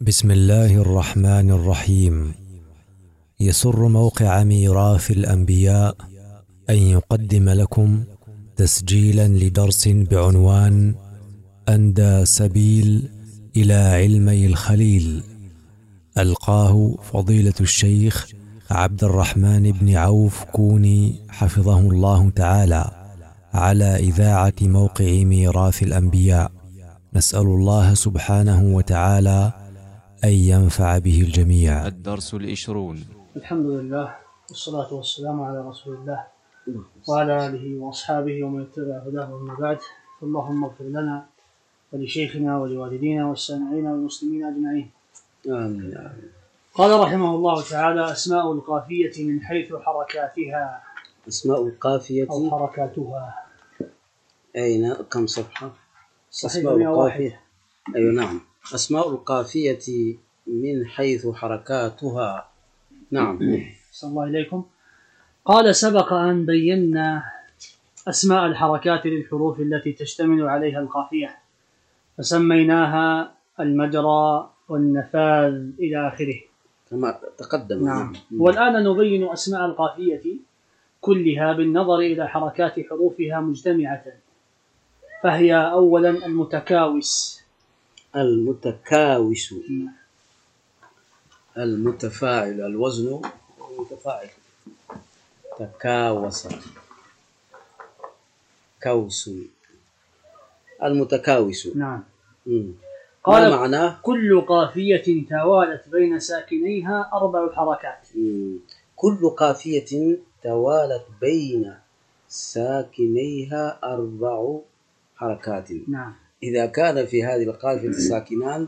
بسم الله الرحمن الرحيم. يسر موقع ميراث الأنبياء أن يقدم لكم تسجيلا لدرس بعنوان أندى سبيل إلى علمي الخليل، ألقاه فضيلة الشيخ عبد الرحمن بن عوف كوني حفظه الله تعالى على إذاعة موقع ميراث الأنبياء. نسأل الله سبحانه وتعالى أن ينفع به الجميع. الدرس 20. الحمد لله والصلاة والسلام على رسول الله وعلى آله وأصحابه ومن اتبع هداه ومن بعد. اللهم اغفر لنا ولشيخنا ولوالدينا والسامعين والمسلمين أجمعين. آمين. قال رحمه الله تعالى: أسماء القافية من حيث حركاتها. أسماء القافية أو حركاتها. أين كم صفحة؟ أسماء القافية. أيوة نعم. أسماء القافية من حيث حركاتها. نعم. صلى الله إليكم. قال: سبق أن بينا أسماء الحركات للحروف التي تشتمل عليها القافية، فسميناها المجرى والنفاذ إلى آخره كما تقدم. نعم. والآن نبين أسماء القافية كلها بالنظر إلى حركات حروفها مجتمعة، فهي أولا المتكاوس. المتفاعل، الوزن المتفاعل. تكاوس، كوس، المتكاوس. نعم. قال ما معناه؟ كل قافية توالت بين ساكنيها 4 حركات. كل قافية توالت بين ساكنيها 4 حركات. نعم. إذا كان في هذه القافية ساكنان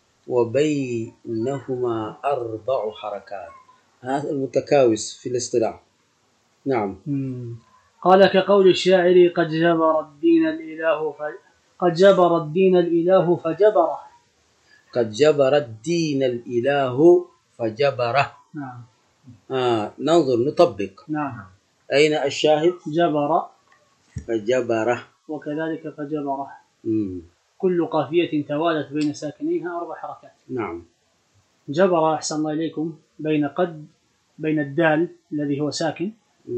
وبينهما 4 حركات، هذا المتكاوس في الاصطلاح. نعم. قال: كقول الشاعر: قد جبر الدين الإله فجبره. قد جبر الدين الإله فجبره. نعم. ننظر نطبق. نعم. أين الشاهد؟ جبر فجبره، وكذلك فجبره. كل قافية توالت بين ساكنيها 4 حركات. نعم. جبر أحسن الله إليكم بين الدال الذي هو ساكن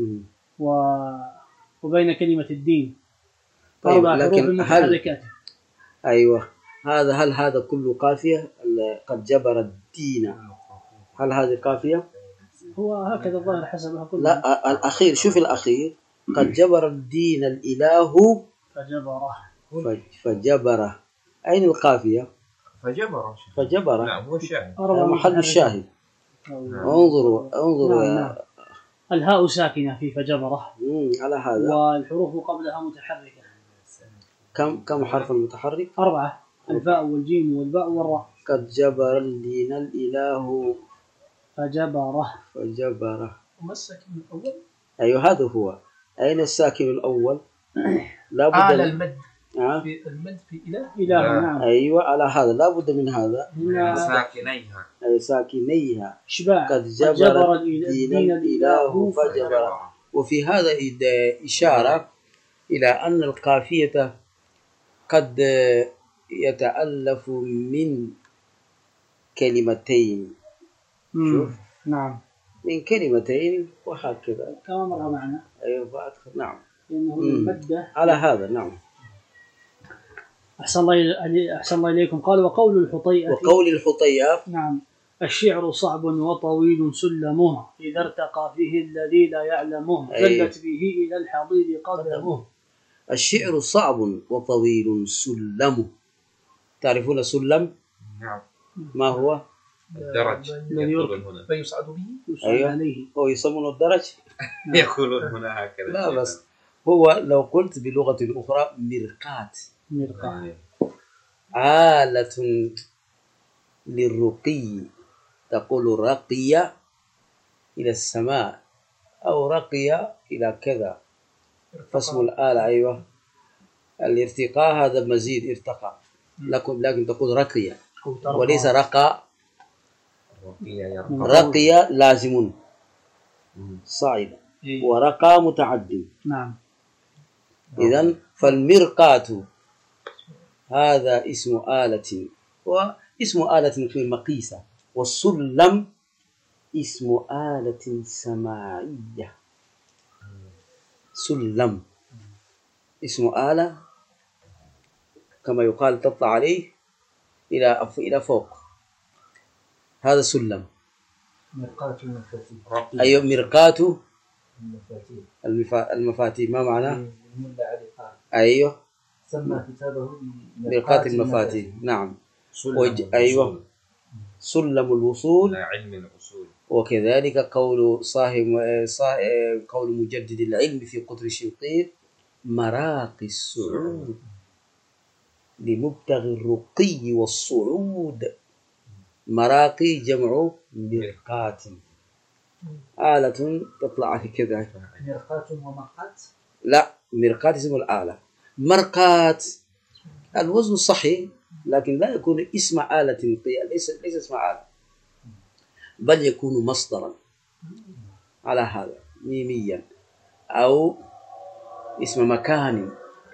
وبين كلمة الدين. طيب، 4 حروف متحركات. أيوة، هل هذا كله قافية؟ قد جبر الدين، هل هذه قافية؟ هو هكذا الظاهر حسبها كلها. لا، الأخير، شوف الأخير: قد جبر الدين الإله فجبره. أين القافية؟ فجبره. نعم، هو الشاهد، محل الشاهد. انظروا نعم. الهاء ساكنة في فجبره على هذا، والحروف قبلها متحركة. كم حرف المتحرك؟ 4: الفاء والجيم والباء والراء. قد جبر الدين الإله فجبره. وما الساكن الأول؟ أيوة، هذا هو. أين الساكن الأول؟ لابد على المد. في المد في إله. نعم. أيوة، على هذا لابد من هذا. ساكنيها. ساكنيها. إشباع. قد جبر الدين الإله فجبره. وفي هذا إشارة إلى أن القافية قد يتألف من كلمتين. شوف. نعم. من كلمتين وهكذا كما مر معنا. أيوة. نعم. إنه المادة على هذا. نعم. أحسن الله إليكم. قال: وقول الحطيئة. نعم. الشعر صعب وطويل سلمه، إذا ارتقى فيه الذي لا يعلمه، زلت به إلى الحضيض قدمه. الشعر صعب وطويل سلمه. تعرفون سلم؟ نعم. ما هو؟ الدرج يقولون هنا فيصعد به. أيوة. هو يسمونه الدرج. يقولون هنا هكذا. لا، بس هو لو قلت بلغة أخرى مرقات. آلة للرقي، تقول رقي إلى السماء أو رقي إلى كذا، فاسم الآلة. أيوة، الارتقاء هذا مزيد، ارتقى، لكن تقول رقي وليس رقى. رقي لازم صعد، ورقى متعد. نعم. إذن فالمرقات هذا اسم آلة، اسم آلة في مقيسة، والسلم اسم آلة سماعية. سلم اسم آلة كما يقال تطلع عليه إلى فوق، هذا سلم. مرقاة المفاتيح. أيوة مرقاة المفاتيح. ما معناه؟ أيوه سمى كتابه مرقاة المفاتيح. نعم. أيوه سلم الوصول إلى علم الأصول. وكذلك قول قول مجدد العلم في قطر الشنقيط: مراقي السعود لمبتغي الرقي والصعود. مراقي جمع مرقاة، آلة تطلع كذا. مرقاة ومرقاة؟ لا، مرقاة اسم الآلة، مرقاة الوزن صحيح لكن لا يكون اسم آلة، ليس اسم آلة، بل يكون مصدرا على هذا ميميا، أو اسم مكان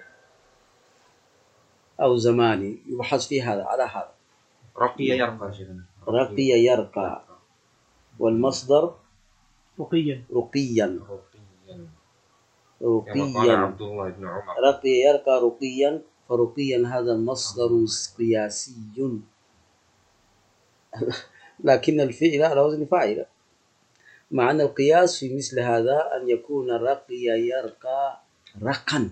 أو زماني يبحث في هذا على هذا. رقي يرقى شيخنا. رقي يرقى، والمصدر رقيا. رقيا. قال عبد الله بن عمر: رقي يرقى رقيا، فرقيا هذا مصدر قياسي لكن الفعل على وزن فاعل. معنى القياس في مثل هذا أن يكون رقي يرقى رقا،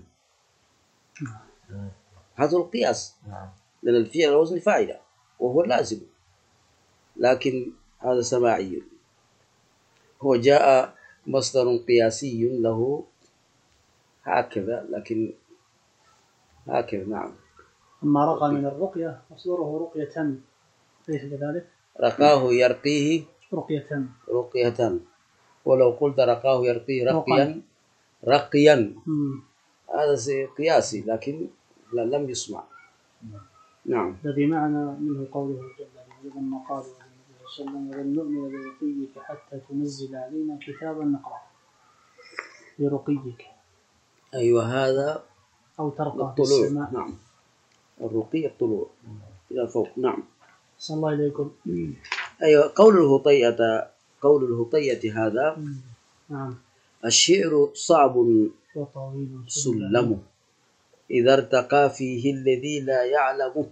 هذا القياس، لأن الفعل على وزن فاعل وهو لازم، لكن هذا سماعي. هو جاء مصدر قياسي له هكذا، لكن هكذا. نعم. أما رقى من الرقية مصدره رقية، ليس كذلك؟ رقاه يرقيه رقية، ولو قلت رقاه يرقيه رقيا هذا قياسي لكن لم يسمع. نعم. الذي معنا منه قوله جل وعلا: لما قال النبي صلى الله عليه وسلم: ولن نؤمن برقيك حتى تنزل علينا كتابا نقرأ. برقيك، أيوة، هذا أو ترقى في السماء. نعم، الرقي الطلوع إلى فوق. نعم. صلى الله عليكم. أيوة. قول الهطية هذا. نعم. الشعر صعب وطويل سلمه، إذا ارتقى فيه الذي لا يعلمه،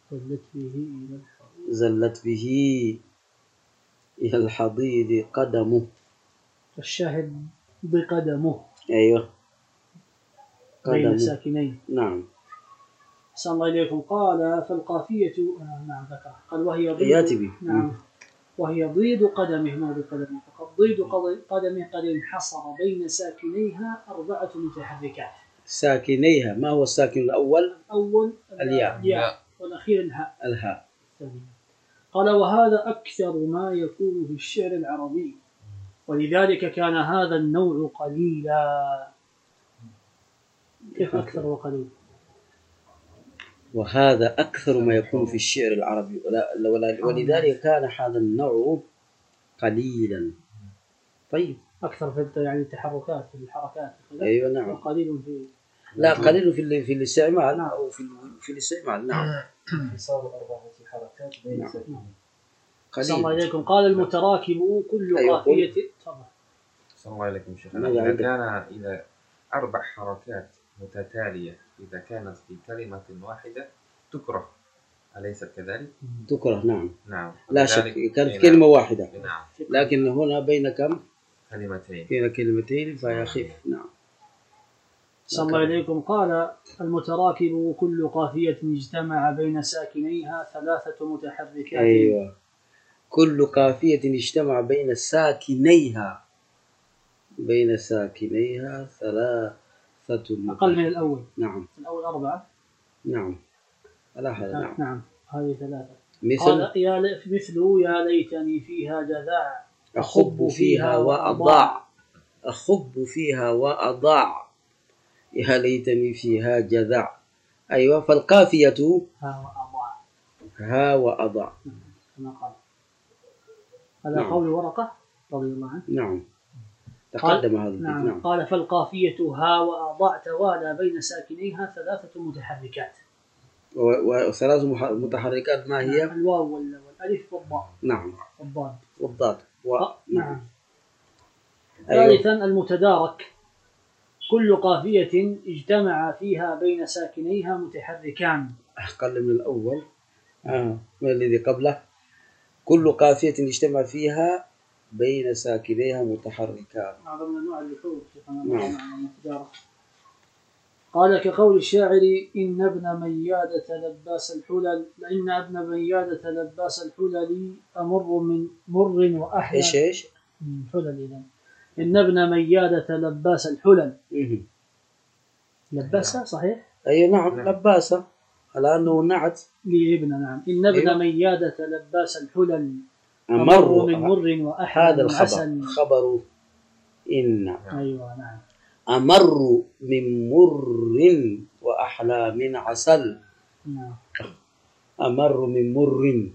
زلت به إلى الحضيض قدمه. الشاهد بقدمه. أيوة، بين ساكنين. نعم. صلى الله عليكم. قال: فالقافية نعم ذكر، قال: وهي ضيد. نعم. وهي ضيد قدمه، ما بقدمه فقط، ضيد قدمه قد انحصر بين ساكنيها 4 متحركات. ساكنيها، ما هو الساكن الأول؟ الياء، والأخير الهاء. قال: وهذا أكثر ما يكون في الشعر العربي، ولذلك كان هذا النوع قليلا. كيف أكثر وقليل؟ وهذا أكثر ما يكون في الشعر العربي، ولذلك كان هذا النوع قليلا. طيب، أكثر في يعني التحركات، في الحركات. أيوة، نعم. وقليل في لا، قليل في الاستعمال. نعم. أو في الاستعمال. نعم. صار 4 حركات بين ساكنين. صلى الله عليكم. قال: المتراكب كل قافية. صلى الله عليكم شيخنا. إذا كان إلى 4 حركات متتالية، إذا كانت في كلمة واحدة تكره، أليس كذلك؟ تكره. نعم. نعم. لا شك، كانت كلمة واحدة. نعم. لكن هنا بين كم؟ كلمتين. بين كلمتين فيخف. نعم. صلى الله عليكم. قال: المتراكب كل قافية اجتمع بين ساكنيها 3 متحركات. أيوة، كل قافية اجتمع بين ساكنيها 3 أقل من الأول. نعم. الأول 4. نعم، على هذا. نعم. هذه 3. قال: مثل يا ليتني فيها جذاع، أخب فيها وأضاع. أخب فيها وأضاع، يا ليتني فيها جذع. أيوة. فالقافية ها وأضاع كما قال. هذا قول ورقة رضي الله عنه. نعم، تقدم هذا. نعم. قال: فالقافية ها وأضاع توالى بين ساكنيها 3 متحركات. وثلاث متحركات ما هي؟ الواو والألف والضاء. نعم. والضاد. نعم. ثالثا المتدارك كل قافية اجتمع فيها بين ساكنيها متحركان. أقل من الأول. ما الذي قبله؟ كل قافية اجتمع فيها بين ساكنيها متحركان. هذا من النوع اللي فوق. نعم. قال كقول الشاعر إن ابن ميادة لباس الحلل أمر من مر وأحلى. إيش؟ حلل. إذن إن ابن ميادة لباس الحلل. لباسة صحيح؟ أي نعم لباسة على أنه نعت لابن. نعم. إن ابن ميادة لباس الحلل أمر من مر وأحلى. هذا الخبر خبر إن. أيوة نعم. أمر من مر وأحلى من عسل. نعم. أمر من مر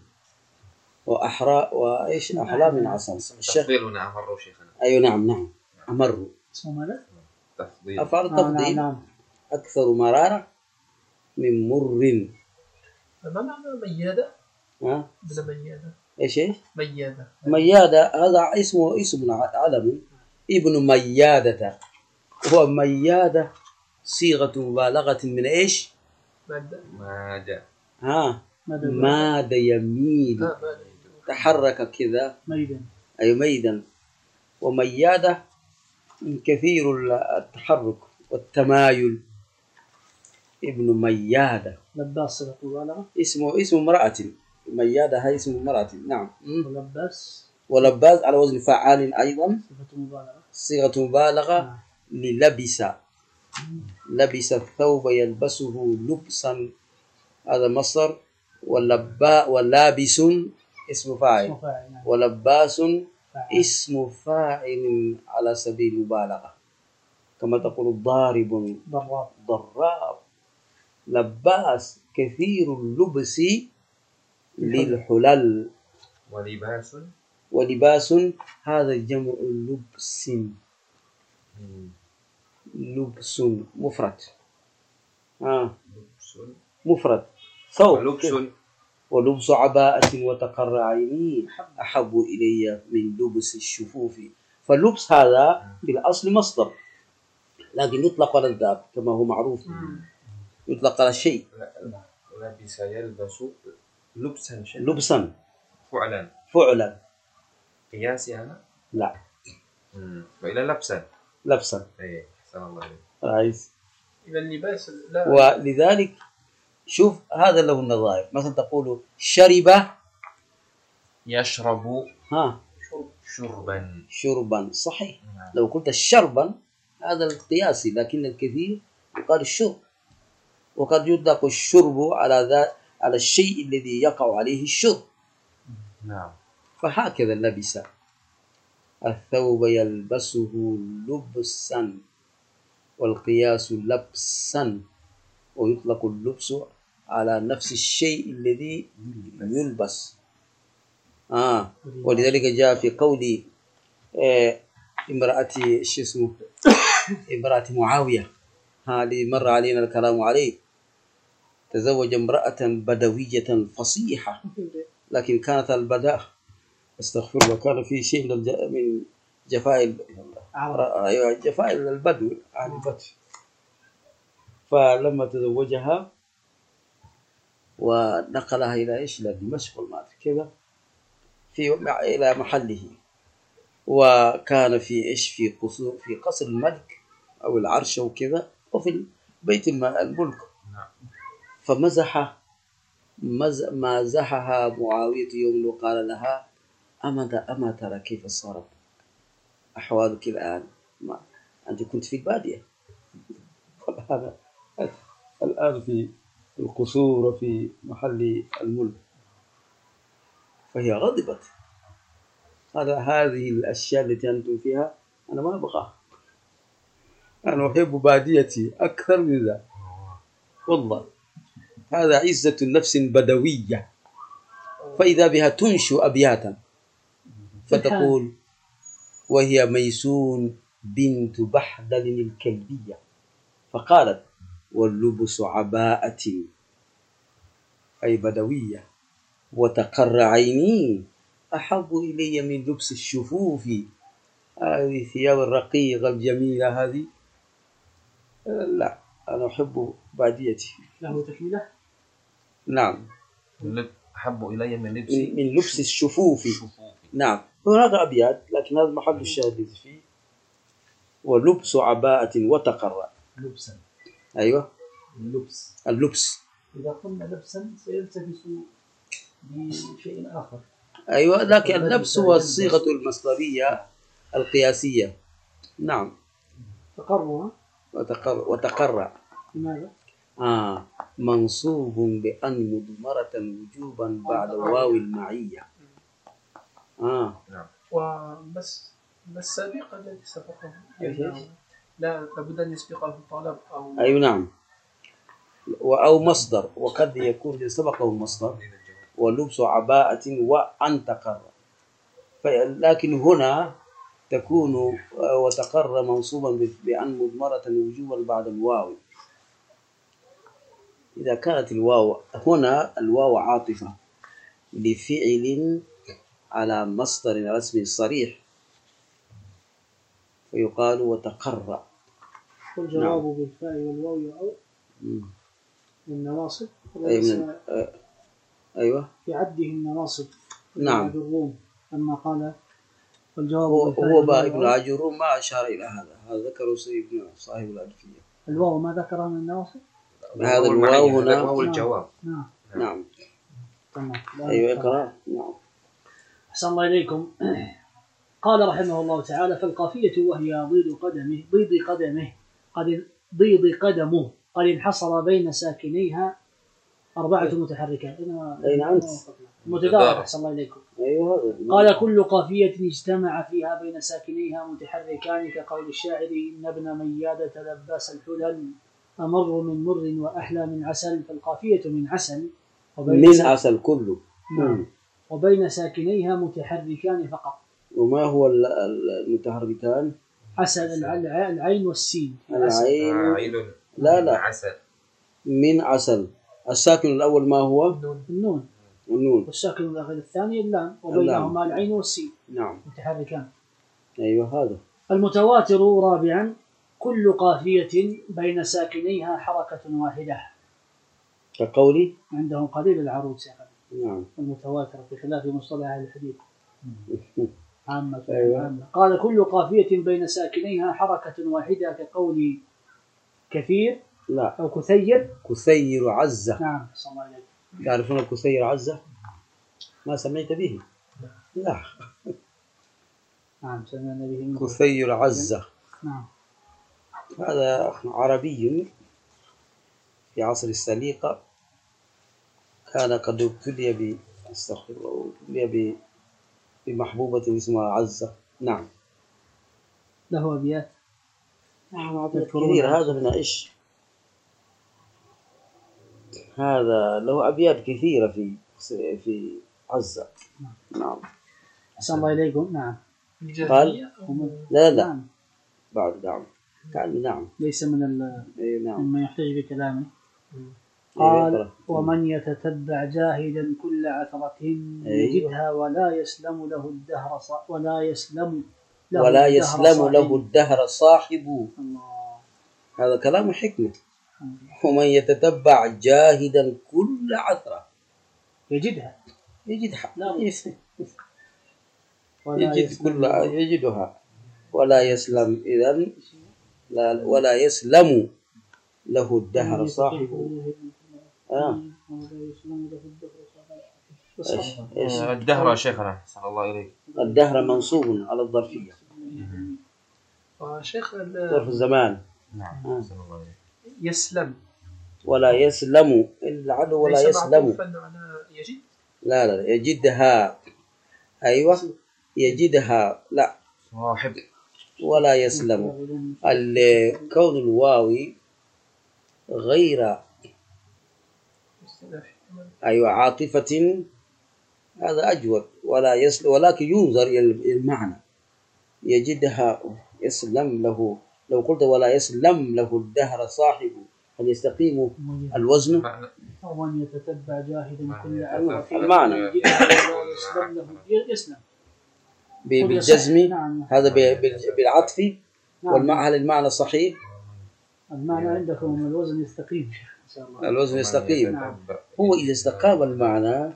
أحلى من عسل. تفضيل هنا أمر شيخنا. أيوة نعم. أمر اسمه ماذا؟ تفضيل. أفعل تفضيل. نعم. أكثر مرارة من مر. ما معنى ميادة؟ بلا ميادة. إيش؟ ميادة هذا اسم علم. ابن ميادة هو ميادة صيغة مبالغة من إيش؟ مادة. ماد يميل. تحرك كذا. ميدا. أي ميدا. وميادة كثير التحرك والتمايل. ابن ميادة. لباس صيغة مبالغة. اسم امرأة. ميادة هاي اسم امرأة. نعم. ولباس على وزن فعال أيضا. صيغة مبالغة. للبس. لبس الثوب يلبسه لبسا هذا مصدر. ولابس اسم فاعل. ولباس اسم فاعل على سبيل المبالغة كما تقول ضارب ضراب. لباس كثير اللبس للحلل. ولباس هذا جمع لبس. لبس مفرد. مفرد ثوب. ولبس عباءة وتقر عيني أحب إلي من لبس الشفوف. فاللبس هذا بالأصل مصدر لكن يطلق على الذات كما هو معروف. يطلق على الشيء. لبس يلبس لبسا فعلا قياسي أنا؟ لا. وإلى لبسا. إيه أحسن الله عليك. إلى اللباس. ولذلك شوف هذا له النظائر. مثلا تقول شرب يشرب. شربا صحيح. لو قلت شربا هذا القياسي لكن الكثير يقال الشرب. وقد يطلق الشرب على الشيء الذي يقع عليه الشرب. نعم. فهكذا لبس الثوب يلبسه لبسا والقياس لبسا. ويطلق اللبس على نفس الشيء الذي يلبس. ولذلك جاء في قول امرأة معاوية هذه مر علينا الكلام عليه. تزوج امرأة بدوية فصيحة لكن كانت البداء استغفر الله كان في شيء من جفاء البدو أهل البدو. فلما تزوجها ونقلها إلى إلى دمشق كذا إلى محله. وكان في قصر الملك أو العرش وكذا وفي بيت الملك. مازحها معاوية يوم وقال لها أما ترى كيف صارت أحوالك الآن؟ أنت كنت في البادية الآن في القصور وفي محل الملك. فهي غضبت. هذه الأشياء التي أنتم فيها أنا ما أبغاها. أنا أحب باديتي أكثر من ذا والله. هذا عزة النفس بدوية. فإذا بها تنشئ أبياتا فتقول وهي ميسون بنت بحدل الكلبية فقالت واللبس عباءة أي بدوية. وتقر عيني أحب إلي من لبس الشفوف. هذه ثياب الرقيقة الجميلة هذه لا، أنا أحب باديتي. له تكملة؟ نعم. أحب إلي من لبس الشفوف. نعم. هناك أبيات لكن هذا محل الشاهد فيه. ولبس عباءة وتقر. لبسا. أيوة. اللبس. إذا قلنا لبسا سيلتبس بشيء آخر. أيوة، لكن اللبس هو الصيغة المصدرية القياسية. نعم. وتقر. لماذا؟ منصوب بأن مضمرة وجوبا بعد واو المعية. نعم. وبس السابقة التي سبقه لا لابد أن يسبقه الطلب أو أيوة نعم. أو مصدر، وقد يكون سبقه مصدر. ولبس عباءة وأن تقر. لكن هنا تكون وتقر منصوبا بأن مضمرة وجوبا بعد الواو. إذا كانت الواو هنا الواو عاطفة لفعل على مصدر رسمي صريح فيقال وتقر. والجواب بالفاء والواو أو النواصب. أيوة. في عده النواصب. نعم. الروم لما قال والجواب هو ابن العجروم ما أشار إلى هذا ذكره ابن صاحب الألفية. الواو ما ذكرها من النواصب؟ هذا الواو هنا هو الجواب. نعم. تمام. أيوة اقرأ. نعم. أحسن الله إليكم. قال رحمه الله تعالى: فالقافية وهي ضيض قدمه قد انحصر بين ساكنيها 4 متحركات. متدارك. أحسن الله إليكم. قال: كل قافية اجتمع فيها بين ساكنيها متحركان كقول الشاعر: إن ابن ميادة لباس الحلل أمر من مر وأحلى من عسل. فالقافية من عسل عسل كله. نعم. وبين ساكنيها متحركان فقط. وما هو المتحركان؟ عسل العين والسين. العين لا عسل. من عسل. الساكن الأول ما هو؟ النون. والساكن الأخير الثاني اللام، وبينهما العين والسين. نعم. متحركان. أيوة هذا. المتواتر رابعا: كل قافية بين ساكنيها حركة واحدة. كقولي عندهم قليل العروض. نعم. المتواتر بخلاف مصطلح أهل الحديث عامة. أيوة. قال: كل قافية بين ساكنيها حركة واحدة كقول كثير لا أو كثير عزة. نعم. صلى الله عليه. تعرفون كثير عزة؟ ما سمعت به؟ لا. نعم سمعنا به. كثير عزة. نعم. هذا عربي في عصر السليقة كان قد ابتلي بمحبوبة اسمها عزة. نعم. له أبيات. نعم كثير. هذا من إيش؟ هذا له أبيات كثيرة في عزة. نعم. أحسن الله إليكم. نعم. قال لا نعم. بعد نعم. قال نعم. ليس من نعم. مما يحتاج بكلامه. قال: ومن يتتبع جاهدا كل عثرة يجدها ولا يسلم له الدهر صاحب. هذا كلام حكمة. ومن يتتبع جاهدا كل عثرة يجدها يجدها ولا يسلم إذن ولا يسلم له الدهر صاحب. الدهر شيخنا صلى الله عليه. الدهر منصوب على الظرفية. شيخ ظرف الزمان. نعم. يسلم ولا يسلم العدو ولا يسلم. لا يجدها. أيوة يجدها. لا صاحب ولا يسلم. كون الواوي غير أيوة عاطفة هذا أجود. ولا يسلم ولكن ينظر إلى المعنى. يجدها يسلم له. لو قلت ولا يسلم له الدهر صاحب هل يستقيم الوزن؟ ومن يتتبع جاهدا كل عثرة المعنى يسلم بالجزم. نعم. هذا بالعطف. نعم. هل المعنى صحيح؟ المعنى عندكم الوزن يستقيم إن شاء الله. الوزن يستقيم. نعم. هو إذا استقام المعنى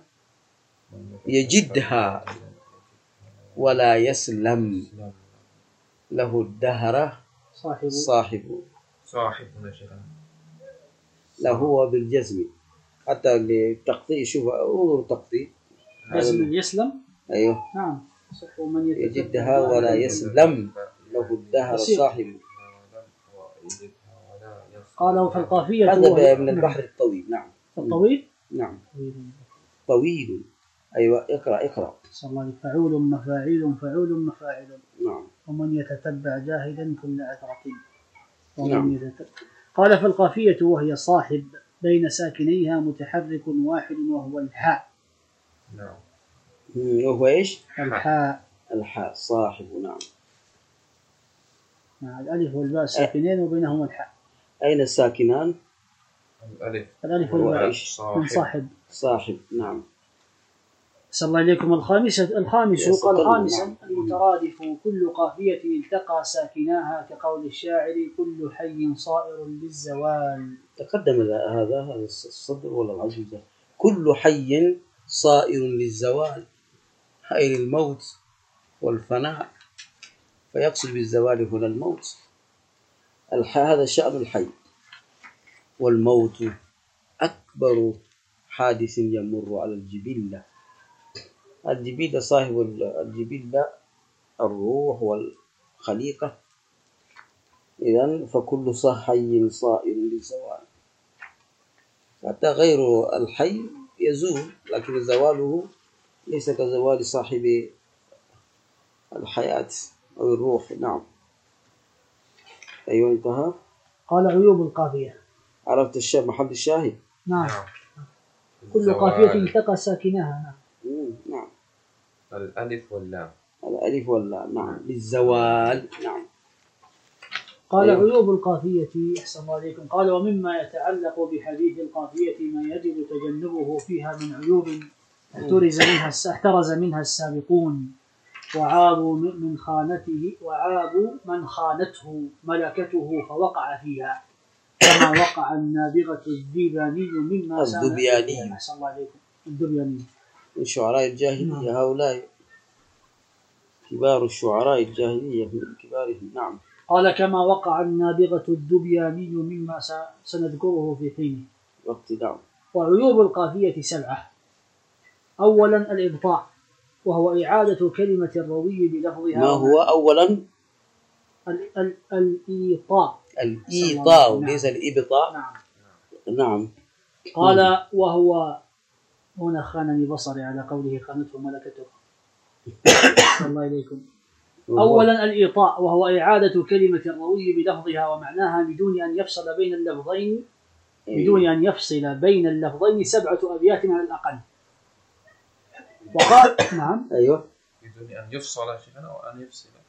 يجدها ولا يسلم له الدهر صاحبه. لا هو بالجزم حتى للتقطيع. شوف انظر التقطيع جزم يسلم. ايوه نعم. ومن يجدها ولا يسلم له الدهر صاحبه. قالوا في القافية هذا من البحر الطويل. نعم. الطويل. نعم. طويل. ايوه اقرا. صلى الله عليه. فعول مفاعل. نعم. ومن يتتبع جاهدا كل عثرة. نعم. قال في القافية وهي صاحب بين ساكنيها متحرك واحد وهو الحاء. نعم. وهو ايش؟ الحاء صاحب. نعم. مع الألف والباء ساكنين وبينهما الحاء. أين الساكنان؟ الألف والباء من صاحب. نعم. صلى الله عليكم. الخامس قال خامسا المترادف كل قافية التقى ساكناها كقول الشاعر كل حي صائر للزوال. تقدم هذا الصدر ولا العجوزة؟ كل حي صائر للزوال أي الموت والفناء، فيقصد بالزوال هنا الموت. هذا شأن الحي، والموت أكبر حادث يمر على الجبلة. الجبلة صاحب الجبلة الروح والخليقة. إذن فكل حي صائر للزوال، حتى غير الحي يزول، لكن زواله ليس كزوال صاحب الحياة أو الروح. نعم. أيوة انتهى. قال عيوب القافية. عرفت محل الشاهد؟ نعم. كل قافية التقى ساكنها. نعم. الألف واللام. نعم. للزوال. نعم. قال عيوب القافية أحسن الله عليكم. قال ومما يتعلق بحديث القافية ما يجب تجنبه فيها من عيوب احترز منها السابقون وعابوا من خانته ملكته فوقع فيها، كما وقع النابغة الذبياني مما الذبياني. أحسن الله عليكم. الذبياني من شعراء الجاهلية. هؤلاء كبار الشعراء الجاهلية من كبارهم. نعم. قال كما وقع النابغة الذبياني مما سنذكره في حينه وقت. نعم. وعيوب القافية 7. أولا الإبطاء، وهو إعادة كلمة الروي بلفظها. ما هو أولا؟ الإيطاء. ليس الإبطاء. نعم. قال وهو هنا خانني بصري على قوله خانته ملكته. صلى الله عليكم. أولا الإيطاء، وهو إعادة كلمة الروي بلفظها ومعناها بدون أن يفصل بين اللفظين 7 أبيات على الأقل. وقال نعم. أيوه. بدون أن يفصل شيئا أو أن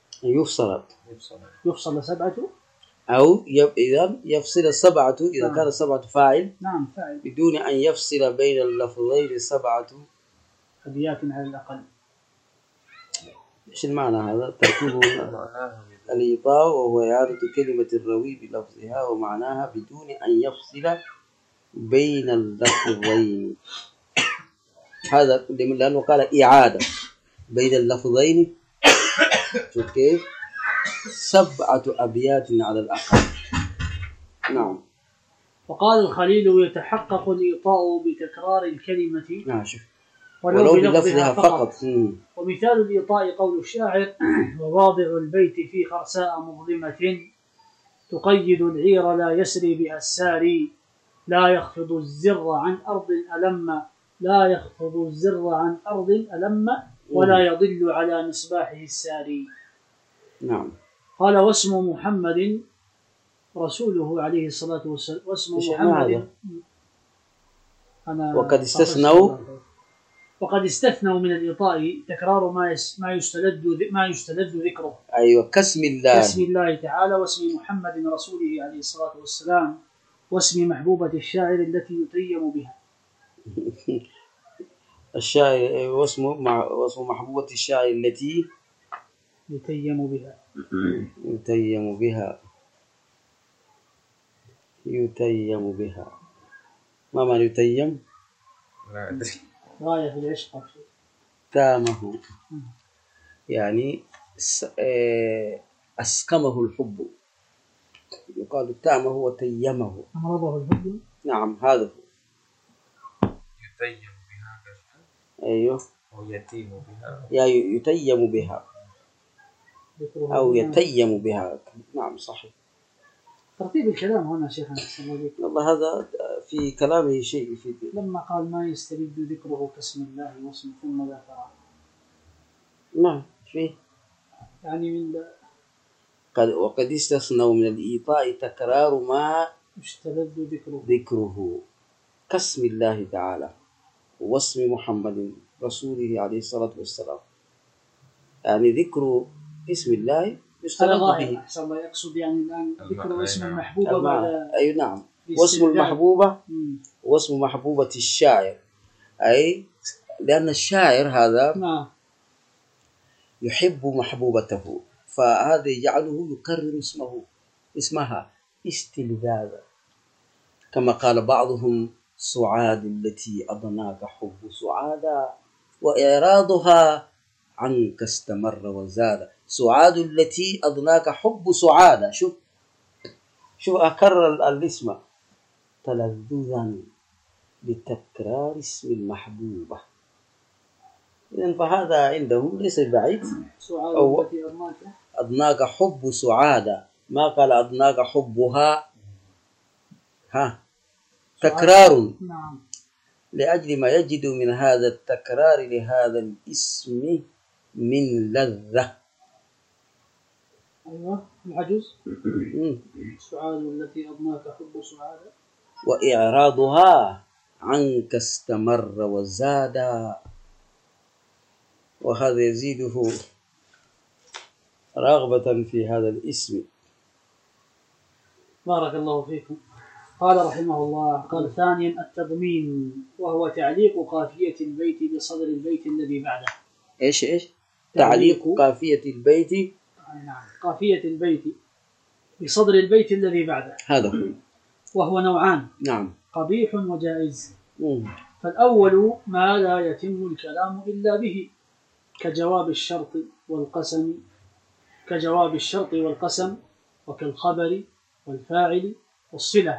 يفصل 7 أو إذا يفصل 7 إذا كان 7 فاعل. نعم فاعل. بدون أن يفصل بين اللفظين 7 أبيات على الأقل. إيش المعنى هذا؟ تركيب الإيطاء وهو إعادة كلمة الروي بلفظها ومعناها بدون أن يفصل بين اللفظين. هذا لأنه قال إعادة بين اللفظين. شوف كيف؟ 7 أبيات على الأقل. نعم. وقال الخليل يتحقق الإيطاء بتكرار الكلمة. نعم. شوف ولو بلفظها فقط. ومثال الإيطاء قول الشاعر وواضع البيت في خرساء مظلمة تقيد العير لا يسري بها الساري لا يخفض الزر عن أرض ألم ولا يضل على مصباحه الساري. نعم. قال واسم محمد رسوله عليه الصلاة والسلام. واسم محمد وقد استثنوا من الإيطاء تكرار ما يستلذ ذكره. أيوة كاسم الله تعالى واسم محمد رسوله عليه الصلاة والسلام واسم محبوبة الشاعر التي يتيم بها. الشاعر واسم محبوبة الشاعر التي يتيم بها. يتيم بها. يتيم بها. ما معنى يتيم؟ لا أدري. غاية في العشق. تامه يعني أسكمه الحب، يقال تامه وتيمه. أمرضه الحب. نعم هذا هو. يتيم بها كشف. أيوه. أو يتيم بها. يا يتيم بها أو يتيم بها. نعم صحيح. ترتيب الكلام هنا شيخنا والله هذا في كلامه شيء في لما قال ما يستبد ذكره كاسم الله واسمه ثم ذكره. نعم فيه يعني من وقد استثنوا من الإيطاء تكرار ما يستبد ذكره كاسم الله تعالى واسم محمد رسوله عليه الصلاة والسلام. يعني ذكر اسم الله يستبد به. أحسن الله يقصد يعني الآن ذكر اسم المحبوبة بعد. أي نعم. واسم المحبوبة واسم محبوبة الشاعر، أي لأن الشاعر هذا يحب محبوبته، فهذا يجعله يكرر اسمها استلذاذا، كما قال بعضهم سعاد التي أضناك حب سعادا وإعراضها عنك استمر وزاد. سعاد التي أضناك حب سعادا. شوف أكرر الاسم تلذذا بتكرار اسم المحبوبة. إذن فهذا عندهم ليس بعيد. سعاد التي أضناك حب سعادة، ما قال أضناك حبها. تكرار. نعم. لأجل ما يجد من هذا التكرار لهذا الاسم من لذة. أيوة العجوز. سعاد التي أضناك حب سعادة وإعراضها عنك استمر وزاد، وهذا يزيده رغبة في هذا الاسم. بارك الله فيكم. قال رحمه الله، قال ثانيا التضمين، وهو تعليق قافية البيت بصدر البيت الذي بعده. إيش تعليق قافية البيت. نعم قافية البيت بصدر البيت الذي بعده، هذا هو. وهو نوعان. نعم. قبيح وجائز. فالأول ما لا يتم الكلام إلا به، كجواب الشرط والقسم وكالخبر والفاعل والصلة.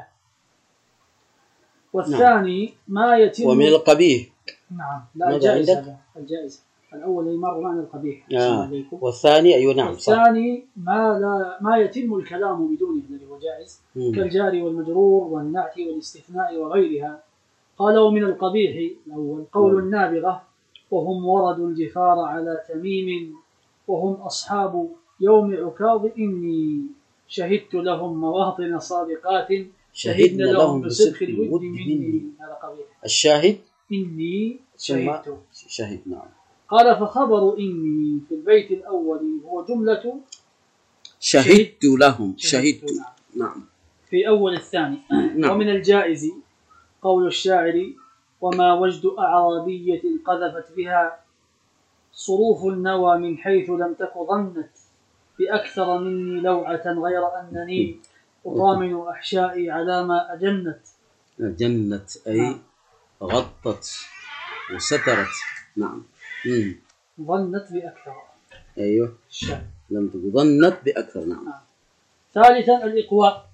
والثاني ما يتم. ومن القبيح. نعم لا الجائز. الأول مر معنى القبيح. والثاني أيوة نعم. والثاني ما يتم الكلام بدونه الذي هو جائز، كالجار والمجرور والنعت والاستثناء وغيرها. قال ومن القبيح الأول قول النابغة وهم وردوا الجفار على تميم وهم أصحاب يوم عكاظ إني شهدت لهم مواطن صادقات شهدنا لهم بصدق الود مني. هذا قبيح. الشاهد إني شهد. نعم. قال فخبر إني في البيت الأول هو جملة شهدت لهم. شهدت. نعم. في أول الثاني. نعم. ومن الجائز قول الشاعر وما وجد أعرابية قذفت بها صروف النوى من حيث لم تك ظنت بأكثر مني لوعة غير أنني أطامن أحشائي على ما أجنت أي غطت وسترت. نعم. ظنت بأكثر. أيوه لم تك ظنت بأكثر. نعم. ثالثا الإقواء.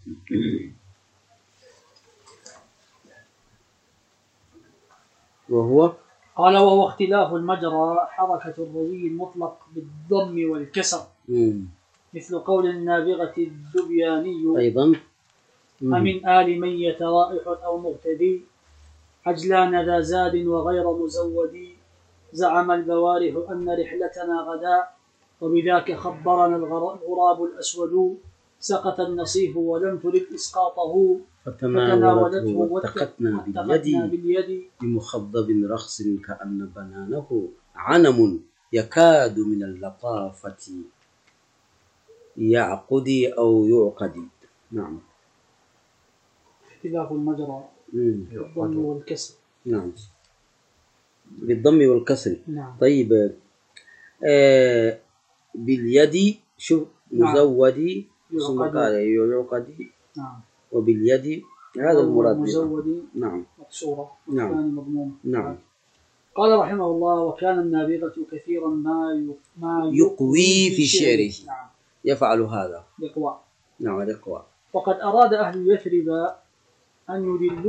قال وهو اختلاف المجرى حركة الروي المطلق بالضم والكسر، مثل قول النابغة الذبياني أيضا أمن آل من يترائح أو مغتدي عجلان ذا زاد وغير مزودي زعم البوارح أن رحلتنا غدا وبذاك خبرنا الغراب الأسود سقط النصيف ولم ترد إسقاطه فتناولته واتقتنا باليد بمخضب رخص كأن بنانه عنم يكاد من اللطافة يعقدي أو يعقدي. نعم. اختلاف المجرى بالضم والكسر. نعم بالضم والكسر. نعم. طيب باليد شوف مزودي ثم قال يعقدي. نعم. وباليد هذا المراد مزودي. نعم مكسورة. نعم. والثاني مضموم. نعم. قال رحمه الله: وكان النابغة كثيرا ما يقوي في شعره. نعم. يفعل هذا الإقواء. نعم الإقواء. وقد أراد أهل يثرب أن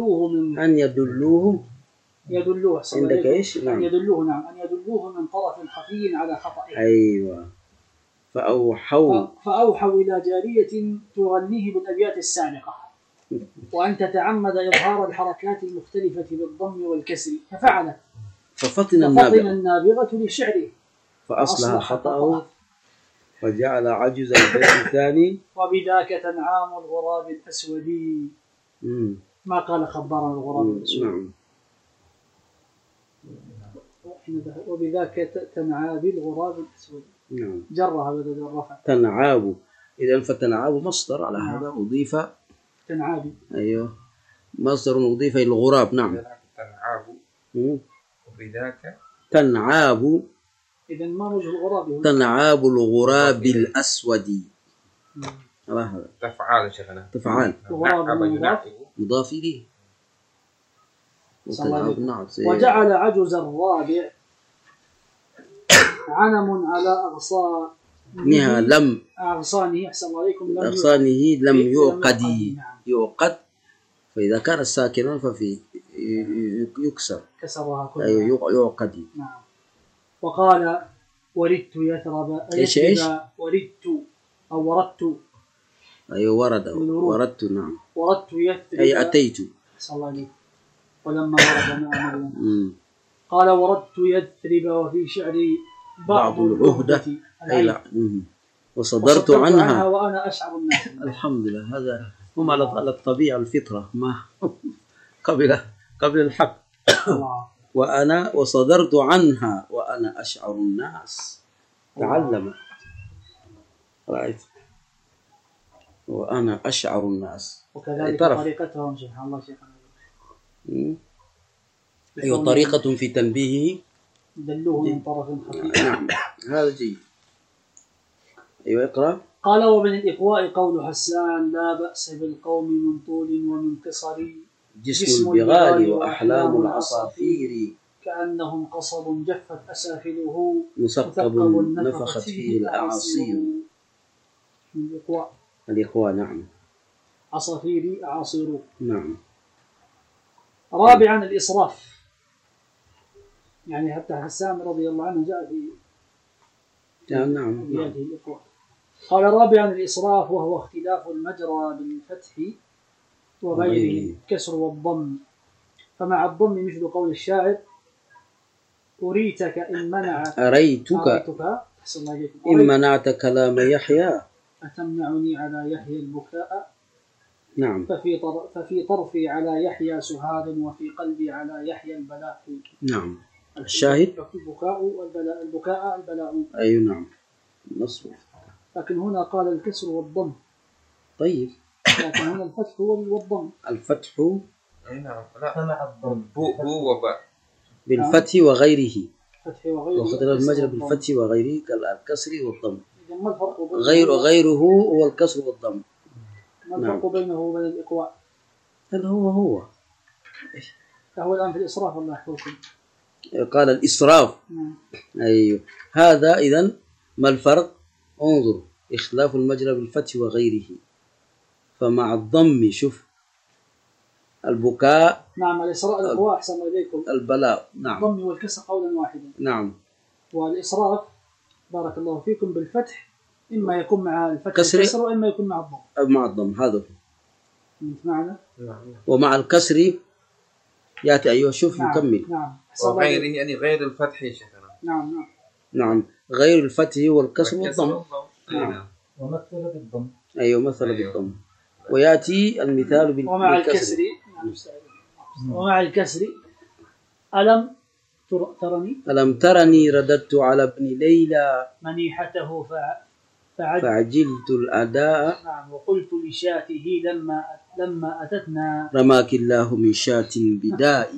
يدلوه عندك إيش؟ نعم. أن يدلوه من طرف خفي على خطئه. أيوة. فأوحوا إلى جارية تغنيه بالأبيات السابقة وأن تتعمد إظهار الحركات المختلفة بالضم والكسر، ففعلت. ففطن النابغة لشعره فأصلها خطأه وجعل عجز البيت الثاني وبذاك تنعام الغراب الأسود. ما قال خبرنا الغراب الأسود. نعم. وبذاك تنعاب الغراب الأسود. نعم. جرها بدل الرفع. تنعاب. إذا فتنعاب مصدر على هذا أضيف تنعابي. أيوه مصدر أضيف إلى الغراب. نعم. تنعاب. وبذاك تنعاب. إذا ما وجه الغراب؟ تنعاب الغراب الأسود. هذا تفعال شيخنا. تفعال. مضاف إليه. وجعل عجز الرابع عنم على أغصانه أحسن الله عليكم لم يعقد. فإذا كان ساكنا ففي يكسر. كسرها كلها. أيوه يعقد. نعم. وقال وردت يثرب. إيش؟ وردت أو وردت. أيوه وردت. نعم. وردت يثرب أي أتيت. أحسن الله عليكم. ولما ورد مع مريم قال وردت يثرب وفي شعري بعض العهدة أي لا. وصدرت عنها وأنا أشعر الناس. الحمد لله. هذا هم على الطبيعة الفطرة ما قبل الحق. وأنا وصدرت عنها وأنا أشعر الناس. تعلم رأيت وأنا أشعر الناس. وكذلك طريقتهم سبحان الله شيخنا. أيوة طريقة في تنبيهه دلوه من طرف خفيف. نعم هذا جيد. أيوة اقرأ. قال ومن الإقواء قول حسان لا بأس بالقوم من طول ومن قصر جسم البغال وأحلام العصافير كأنهم قصب جفت أسافله مثقب نفخت فيه الأعاصير. من الإقواء نعم. عصافير أعاصير. نعم. رابعا الإسراف، يعني حتى حسان رضي الله عنه جاء في نعم. قال رابعا الإسراف وهو اختلاف المجرى بالفتح وغيره كسر والضم. فمع الضم مثل قول الشاعر أريتك إن منعت أريتك إن منعت كلام يحيى أتمنعني على يحيى البكاء. نعم. ففي طرفي على يحيى سهاد وفي قلبي على يحيى البلاء. نعم. الشاهد البكاء البلاء. أي نعم نصف. لكن هنا قال الكسر والضم. طيب. لكن هنا الفتح والضم. الفتح نعم لا هو بالفتح وغيره. فتح وغيره. وخطر المجرى بالفتح وغيره كالكسر والضم. إذا ما الفرق غيره هو الكسر والضم. ما الفرق بينه وبين الإقواء؟ هل هو فهو الآن في الإسراف الله يحفظكم. قال الإسراف. أيوه هذا إذن ما الفرق؟ انظر اختلاف المجرى بالفتح وغيره. فمع الضم شوف البكاء. نعم. الإسراء الإقواء أحسن إليكم. البلاء. نعم. الضم والكسر قولا واحدا. نعم. والإسراف بارك الله فيكم بالفتح إما يكون مع الفتح الكسر وإما يكون مع الضم. مع الضم هذا معنا. ومع الكسر يأتي أيوه شوف نكمل. نعم. وغيره يعني غير الفتح شيخنا. نعم. غير الفتح والكسر والضم. نعم. ومثل بالضم. أيوه مثل بالضم. ويأتي المثال بالكسر. ومع الكسر ألم ترني رددت على ابن ليلى منيحته فعجلت الأداء. نعم. وقلت لشاته لما أتتنا رماك الله من شاة بدائي.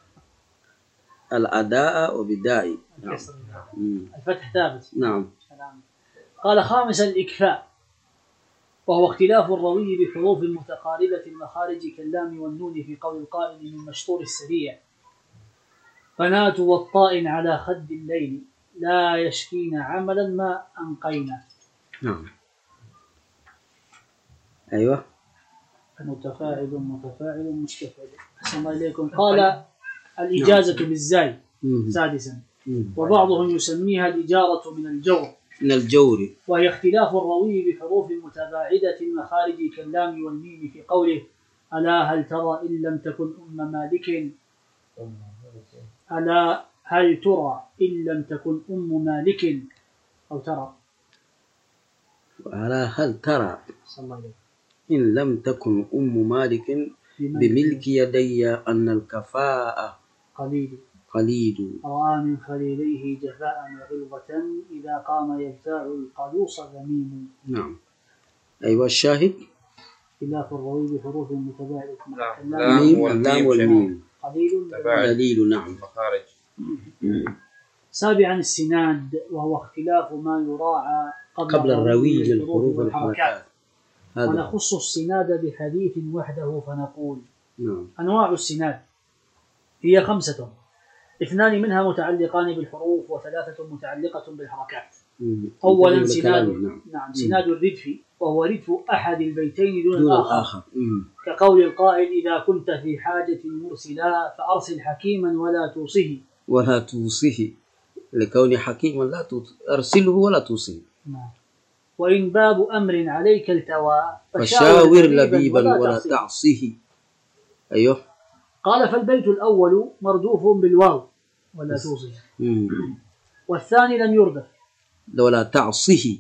الأداء وبدائي. نعم. الفتح ثابت. نعم. قال خامسا الإكفاء، وهو اختلاف الروي بحروف متقاربة المخارج كاللام والنون في قول القائل من مشطور السريع فنات والطائن على خد الليل لا يشكين عملا ما أنقينا. نعم. أيوة. متفاعل مستفعل. أحسن إليكم. قال الإجازة بالزاي سادسا، وبعضهم يسميها الإجارة من الجور، وهي اختلاف الروي بحروف متباعدة المخارج كاللام والميم في قوله ألا هل ترى إن لم تكن أم مالك، ألا هل ترى إن لم تكن أم مالك أو ترى، ألا هل ترى إن لم تكن أم مالك بملك يدي أن الكفاء قليل رأى من خليليه جفاء وغلظة إذا قام يبتاع القلوص ذميم. نعم. أيوة الشاهد خلاف الروي بحروف متباعدة اللام والميم قليل. نعم. مخارج. سابعا السناد، وهو اختلاف ما يراعى قبل الروي للحروف والحركات. ونخص السناد بحديث وحده فنقول أنواع السناد هي 5، 2 منها متعلقان بالحروف و3 متعلقة بالحركات. أولا سناد الردف، وهو ردف أحد البيتين دون الآخر كقول القائل إذا كنت في حاجة مرسلا فأرسل حكيما ولا توصه لكون حكيما لا أرسله ولا توصه. وإن باب أمر عليك التوى فشاور لبيبا ولا تعصيه. أيوه. قال فالبيت الأول مردوف بالواو ولا توصيه، والثاني لم يردف ولا تعصيه.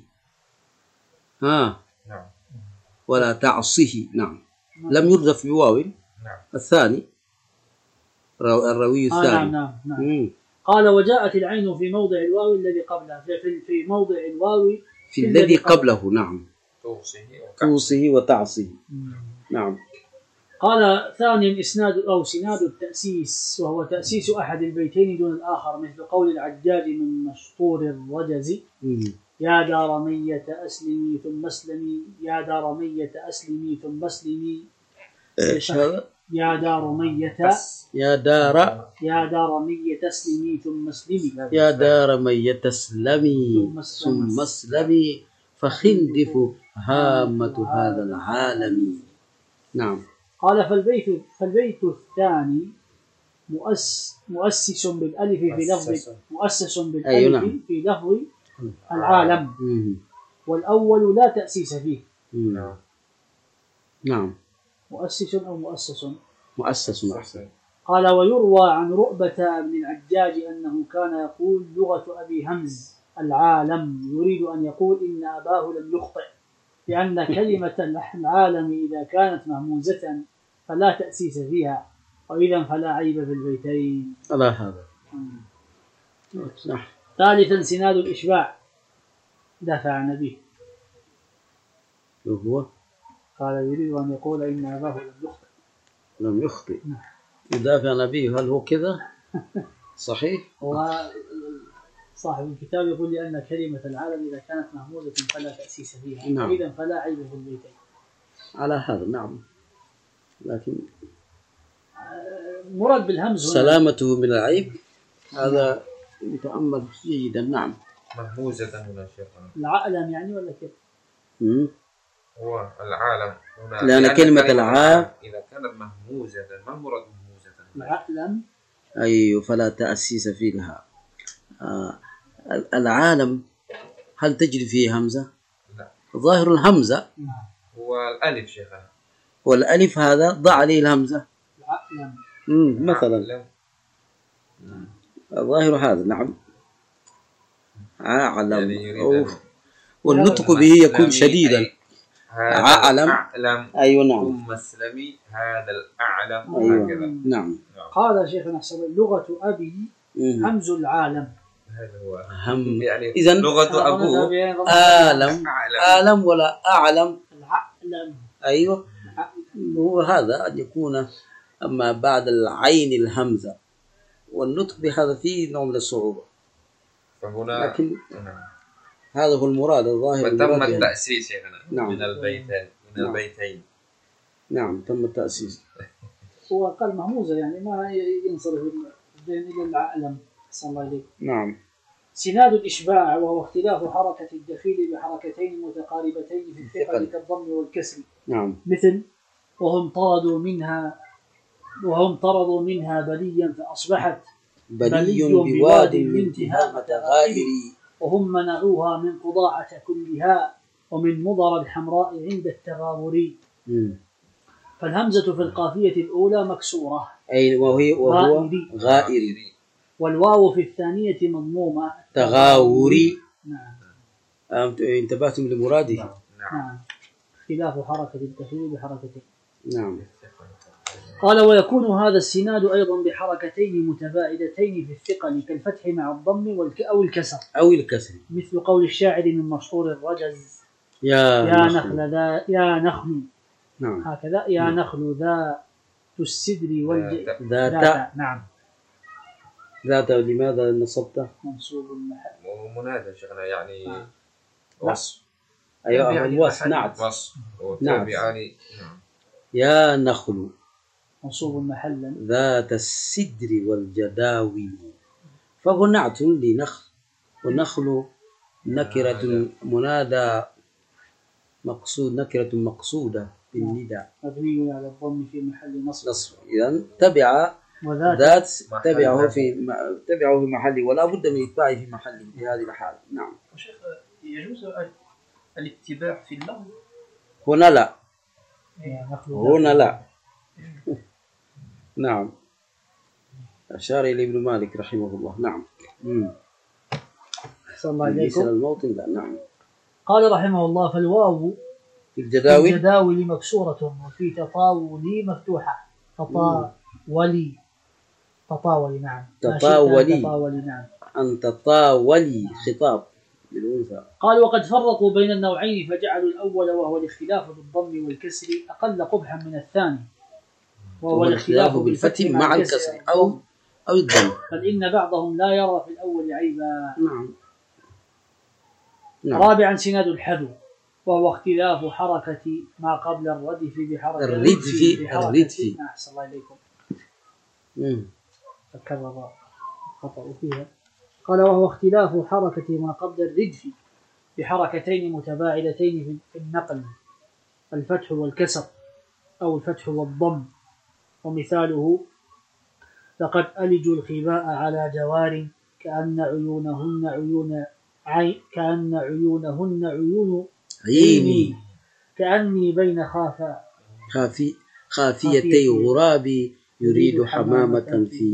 ولا تعصيه. نعم. لم يردف بواو. الثاني الروي الثاني. نعم. قال وجاءت العين في موضع الواو الذي قبلها في موضع الواو في الذي قبله. نعم. توصيه وتعصيه. نعم. قال ثانيا سناد التأسيس، وهو تأسيس أحد البيتين دون الآخر مثل قول العجاج من مشطور الرجز يا دار مية أسلمي ثم اسلمي، يا دار مية أسلمي ثم اسلمي، يا دار مية أسلمي ثم اسلمي، يا دار مية أسلمي ثم اسلمي فخندف هامة هذا العالم. نعم. قال فالبيت الثاني مؤسس بالألف في لفظ في لفظ العالم، والأول لا تأسيس فيه. نعم. مؤسس أو مؤسس. قال ويروى عن رؤبة بن العجاج أنه كان يقول لغة أبي همز العالم يريد أن يقول إن أباه لم يخطئ، لأن كلمة العالم إذا كانت مهموزة فلا تأسيس فيها، وإذا فلا عيب في البيتين. على هذا. ثالثا سناد الإشباع دافع به، وهو قال يريد أن يقول إن أباه لم يخطئ. يدافع به. هل هو كذا صحيح؟ صاحب الكتاب يقول لأن كلمة العالم إذا كانت مهموزة فلا تأسيس فيها، وإذا فلا عيب في البيتين. على هذا. نعم. لكن مراد بالهمز سلامته من العيب هذا يتأمل جيدا. نعم. مهموزة هنا شيخنا العالم يعني ولا كيف؟ هو العالم هنا لأن كلمة العالم إذا كانت مهموزة ما المراد مهموزة؟ العالم أيوه فلا تأسيس فيها. العالم هل تجري فيه همزة؟ لا. ظاهر الهمزة هو الألف شيخنا، والألف هذا ضع عليه الهمزة مثلا. ظاهر هذا. نعم. عالم يعني والنطق به يكون شديدا. أعلم. أيوة. نعم. ثم اسلمي هذا الأعلم. أيوة. نعم. قال شيخنا لغة أبي همز العالم هذا هو هم يعني إذن لغة أبوه آلم ولا أعلم. العلم. أيوة، هو هذا أن يكون أما بعد العين الهمزة، والنطق بهذا فيه نوع من الصعوبة، فهنا لكن هذا هو المراد الظاهر. وتم التأسيس يعني. نعم. من البيتين. نعم، تم التأسيس. هو قال مهموزة يعني ما ينصرف إلى العلم. صلى الله عليه. نعم. سناد الإشباع وهو اختلاف حركة الدخيل بحركتين متقاربتين في الثقل كالضم والكسر. نعم. مثل وهم طردوا منها بليا فأصبحت بلي بواد الانتهاء غائري. وهم منعوها من قضاعة كلها ومن مضر الحمراء عند التغاور. فالهمزة في القافية الأولى مكسورة، أي وهو غائري. والواو في الثانية مضمومة تغاوري. نعم. انتبهتم لمراده. نعم. خلاف حركة الدخيل بحركتين. نعم. قال ويكون هذا السناد أيضا بحركتين متباعدتين في الثقل كالفتح مع الضم أو الكسر. مثل قول الشاعر من مشهور الرجز يا نخل. نعم. هكذا يا نخل ذات السدر ذات. نعم. ذات لماذا نصبته؟ منصوب المحل ومنادى شيخنا يعني وصف. أيوة، الوصف. نعت. يعني يا نخل منصوب محلا ذات السدر والجداول، فهو نعت لنخل، والنخل نكرة منادى مقصود، نكرة مقصودة بالنداء مبني على الضم في محل نصب. إذن تبع ذات تبعه في محله، ولا بد من إتباعه في محله في هذه الحالة. نعم. شيخ يجوز الاتباع في اللفظ؟ هنا لا. نعم. أشار إلى ابن مالك رحمه الله. نعم. أحسن الله عليكم. الموطن لا. نعم. قال رحمه الله فالواو في الجداول مكسورة وفي تطاولي مفتوحة. تطاولي. نعم. تطاولي. نعم. أن تطاولي خطاب للأنثى. قال وقد فرقوا بين النوعين فجعلوا الأول وهو الاختلاف بالضم والكسر أقل قبحا من الثاني، وهو الاختلاف بالفتح مع الكسر أو الضم. بل إن بعضهم لا يرى في الأول عيبا. نعم. رابعا سناد الحذو وهو اختلاف حركة ما قبل الردف بحركة الردف. أحسن الله إليكم. تكرر خطأ فيها. قال وهو اختلاف حركة ما قبل الردف بحركتين متباعدتين في النقل، الفتح والكسر أو الفتح والضم. ومثاله لقد ألجوا الخباء على جوار كأن عيونهن عيون عيني كأني بين خافيتي غراب يريد حمامة في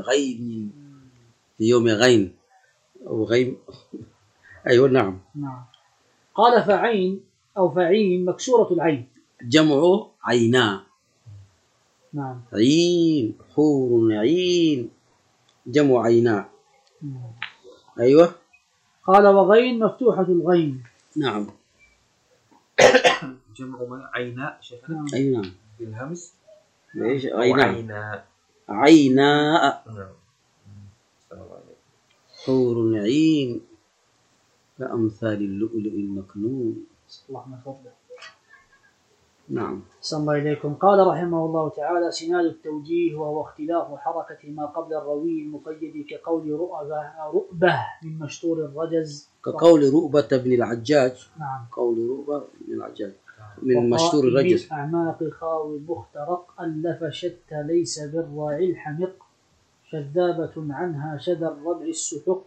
يوم غين أو غيم. أيوة. نعم. قال فعين أو فعين مكسورة العين جمع عينا. نعم. عين حور عين جمع عينا. أيوة. قال وغين مفتوحة الغين. نعم. جمع عيناء شيخنا. نعم. بالهمس. ليش عيناء. حور عين كأمثال اللؤلؤ المكنون. اللهم فضله. نعم. صلى الله إليكم. قال رحمه الله تعالى سناد التوجيه وهو اختلاف حركة ما قبل الروي المقيد كقول رؤبة من مشطور الرجز، كقول رؤبة بن العجاج. نعم. قول رؤبة بن العجاج من مشطور الرجز. أعماق خاوي مخترق ألف شتى ليس بالراعي الحمق شذابة عنها شذا الربع السحق.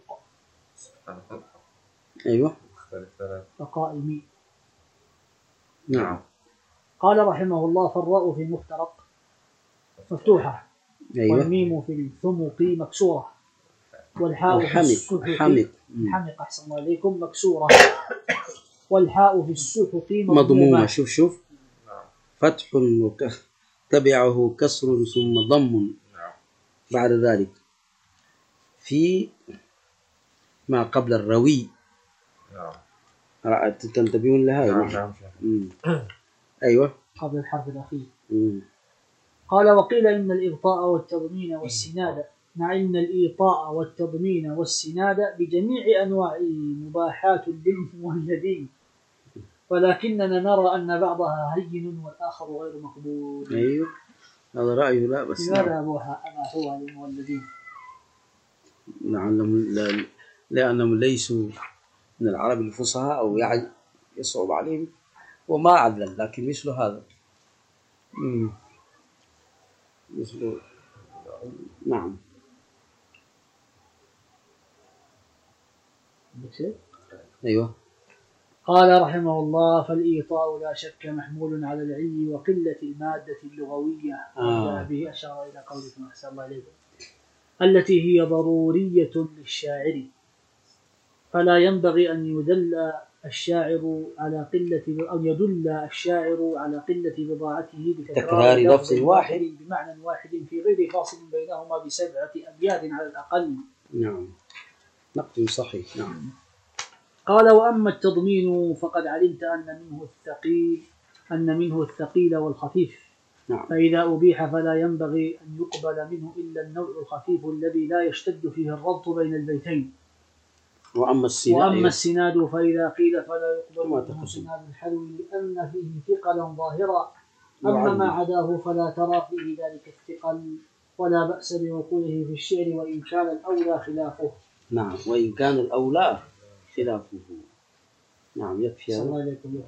أيوة. فقائمي. نعم. قال رحمه الله فالراء في المخترق مفتوحة. أيوة. والميم في الثمق مكسورة. والحاء في الحمق أحسن الله عليكم مكسورة. والحاء في السحق مضمومة. شوف فتح تبعه كسر ثم ضم بعد ذلك. في ما قبل الروي. تنتبهون لها؟ نعم. أيوة، قبل الحرف الأخير. قال وقيل إن الإبطاء والتضمين والسناد مع إن الإيطاء والتضمين والسناد بجميع أنواعه مباحات للمولدين، ولكننا نرى أن بعضها هين والآخر غير مقبول. أيوه، هذا رأيه. لا بس لماذا أباحوها للمولدين؟ لأنهم ليسوا من العرب الفصحى أو يعني يصعب عليهم وما عدل، لكن مثل هذا مثل. نعم. أيوه. قال رحمه الله فالإيطاء لا شك محمول على العلم وقلة المادة اللغوية به أشار إلى قولكم أحسن الله إليكم التي هي ضرورية للشاعر، فلا ينبغي أن يدل الشاعر على قلة بضاعته بتكرار لفظ واحد بمعنى واحد في غير فاصل بينهما ب7 أبيات على الأقل. نعم، نقل صحيح. نعم. قال وأما التضمين فقد علمت أن منه الثقيل والخفيف. نعم. فإذا أبيح فلا ينبغي أن يقبل منه إلا النوع الخفيف الذي لا يشتد فيه الربط بين البيتين. وأما السناد فإذا قيل فلا يقبل منه سناد الحلو لأن فيه ثقلا ظاهرا، أما ما عداه فلا ترى فيه ذلك الثقل، ولا بأس بوقوعه في الشعر وإن كان الأولى خلافه. نعم، وإن كان الأولى خلافه. نعم، يكفي. صلى الله عليكم.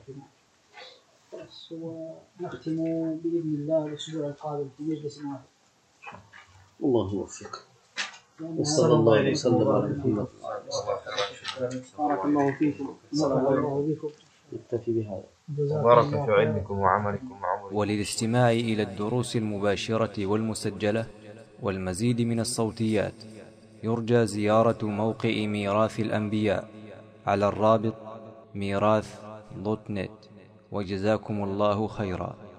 ونختم بإذن الله الأسبوع القادم في مجلس واحد. الله يوفق. وصلى الله وسلم على محمد. بارك الله فيكم. بارك الله بكم. نكتفي بهذا. بارك في علمكم وعملكم وعمركم. وللاستماع إلى الدروس المباشرة والمسجلة والمزيد من الصوتيات يرجى زيارة موقع ميراث الأنبياء على الرابط ميراث.net. وجزاكم الله خيرا.